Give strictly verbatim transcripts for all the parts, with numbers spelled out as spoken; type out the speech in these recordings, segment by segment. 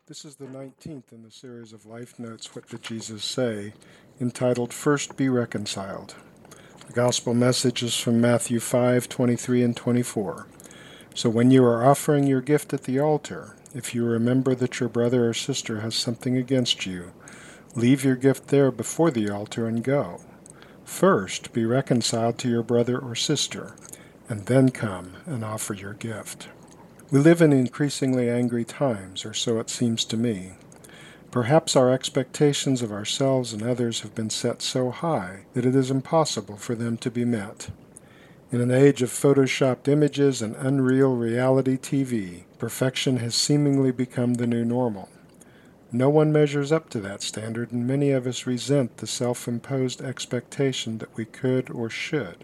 This is the nineteenth in the series of Life Notes, What Did Jesus Say?, entitled First Be Reconciled. The Gospel message is from Matthew five, twenty-three and twenty-four. So when you are offering your gift at the altar, if you remember that your brother or sister has something against you, leave your gift there before the altar and go. First be reconciled to your brother or sister, and then come and offer your gift. We live in increasingly angry times, or so it seems to me. Perhaps our expectations of ourselves and others have been set so high that it is impossible for them to be met. In an age of photoshopped images and unreal reality T V, perfection has seemingly become the new normal. No one measures up to that standard, and many of us resent the self-imposed expectation that we could or should.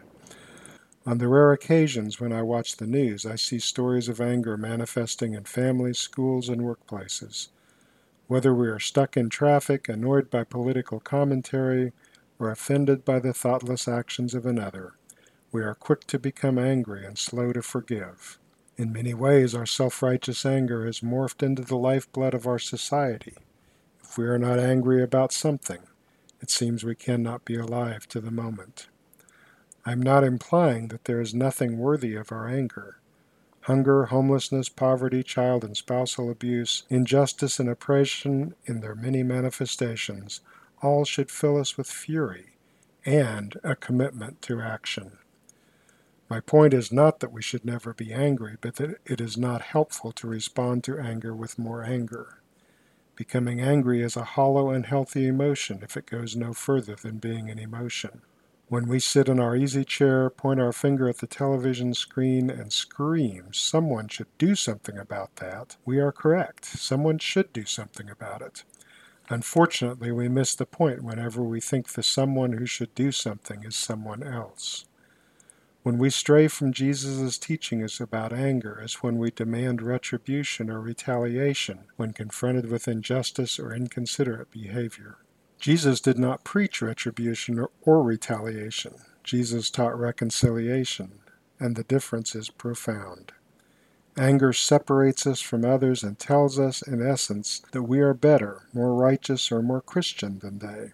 On the rare occasions when I watch the news, I see stories of anger manifesting in families, schools, and workplaces. Whether we are stuck in traffic, annoyed by political commentary, or offended by the thoughtless actions of another, we are quick to become angry and slow to forgive. In many ways, our self-righteous anger has morphed into the lifeblood of our society. If we are not angry about something, it seems we cannot be alive to the moment. I am not implying that there is nothing worthy of our anger. Hunger, homelessness, poverty, child and spousal abuse, injustice and oppression in their many manifestations, all should fill us with fury and a commitment to action. My point is not that we should never be angry, but that it is not helpful to respond to anger with more anger. Becoming angry is a hollow and unhealthy emotion if it goes no further than being an emotion. When we sit in our easy chair, point our finger at the television screen, and scream, "Someone should do something about that," we are correct. Someone should do something about it. Unfortunately, we miss the point whenever we think the someone who should do something is someone else. When we stray from Jesus' teachings about anger is when we demand retribution or retaliation when confronted with injustice or inconsiderate behavior. Jesus did not preach retribution or, or retaliation. Jesus taught reconciliation, and the difference is profound. Anger separates us from others and tells us, in essence, that we are better, more righteous, or more Christian than they.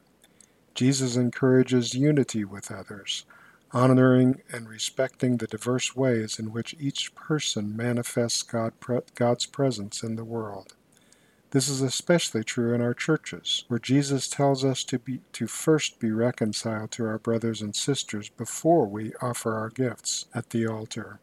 Jesus encourages unity with others, honoring and respecting the diverse ways in which each person manifests God, God's presence in the world. This is especially true in our churches, where Jesus tells us to be to first be reconciled to our brothers and sisters before we offer our gifts at the altar.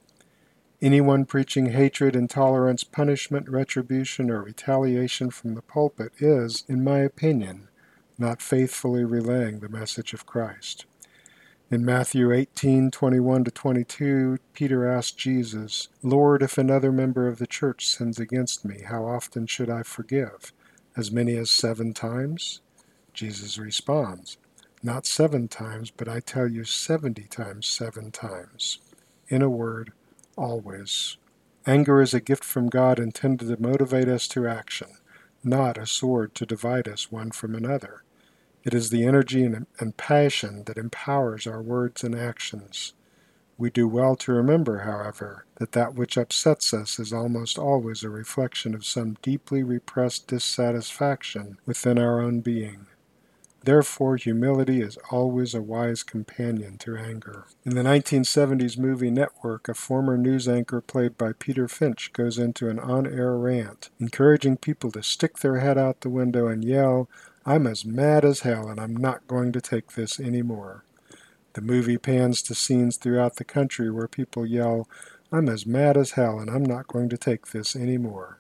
Anyone preaching hatred, intolerance, punishment, retribution, or retaliation from the pulpit is, in my opinion, not faithfully relaying the message of Christ. In Matthew eighteen, twenty-one to twenty-two, Peter asked Jesus, "Lord, if another member of the church sins against me, how often should I forgive? As many as seven times?" Jesus responds, "Not seven times, but I tell you seventy times seven times." In a word, always. Anger is a gift from God intended to motivate us to action, not a sword to divide us one from another. It is the energy and, and passion that empowers our words and actions. We do well to remember, however, that that which upsets us is almost always a reflection of some deeply repressed dissatisfaction within our own being. Therefore, humility is always a wise companion to anger. In the nineteen seventies movie Network, a former news anchor played by Peter Finch goes into an on-air rant, encouraging people to stick their head out the window and yell, "I'm as mad as hell and I'm not going to take this anymore." The movie pans to scenes throughout the country where people yell, "I'm as mad as hell and I'm not going to take this anymore."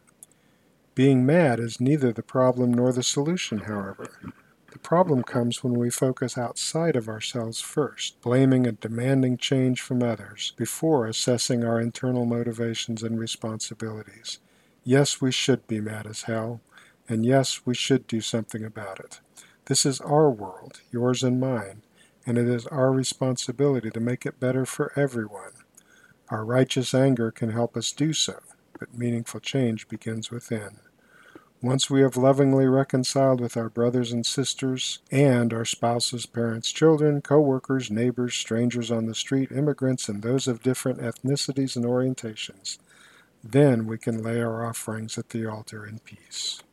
Being mad is neither the problem nor the solution, however. The problem comes when we focus outside of ourselves first, blaming and demanding change from others, before assessing our internal motivations and responsibilities. Yes, we should be mad as hell, and yes, we should do something about it. This is our world, yours and mine, and it is our responsibility to make it better for everyone. Our righteous anger can help us do so, but meaningful change begins within. Once we have lovingly reconciled with our brothers and sisters and our spouses, parents, children, co-workers, neighbors, strangers on the street, immigrants, and those of different ethnicities and orientations, then we can lay our offerings at the altar in peace.